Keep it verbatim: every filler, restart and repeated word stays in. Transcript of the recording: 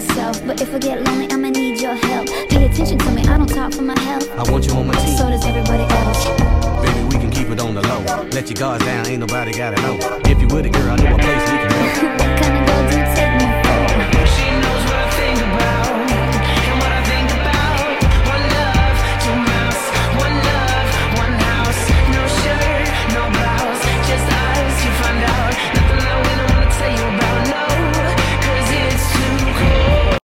myself, but if I get lonely, I'ma need your help. Pay attention to me, I don't talk for my health. I want you on my team. So does everybody else. Baby, we can keep it on the low. Let your guards down, ain't nobody gotta know. If you with a girl, I know a place we can go. What kind of girl